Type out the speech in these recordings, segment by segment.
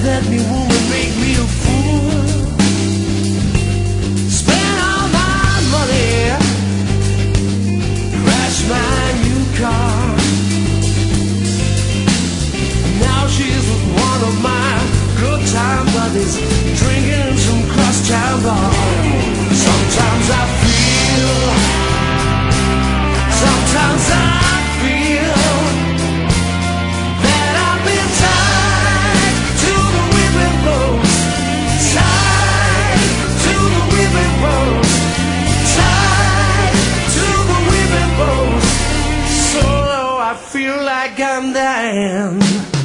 let me, woman, make me a fool. Spend all my money, crash my new car. Now she's with one of my good time buddies, drinking some crosstown bar. Sometimes I feel that I've been tied to the whipping post, tied to the whipping post, tied to the whipping post. So low I feel like I'm dying.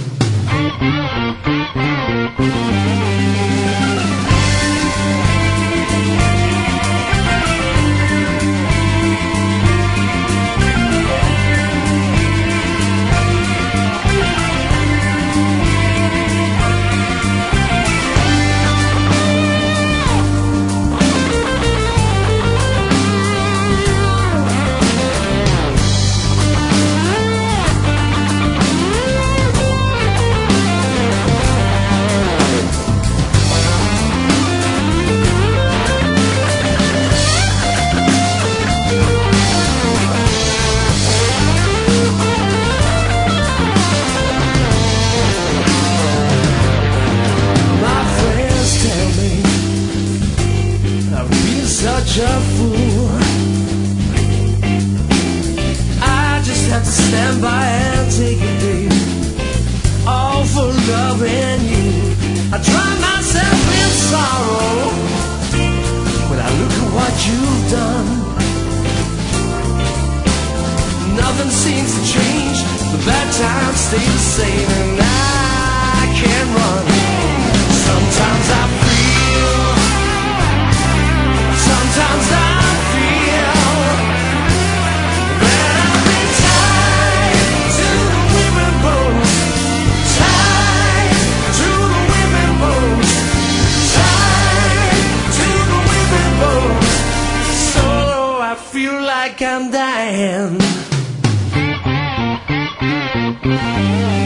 Such a fool. I just have to stand by and take it, babe. All for loving you. I drown myself in sorrow when I look at what you've done. Nothing seems to change. The bad times stay the same, and I can't run. Sometimes I feel, sometimes I feel that I've been tied to the whipping post, tied to the whipping post, tied to the whipping post. So low I feel like I'm dying.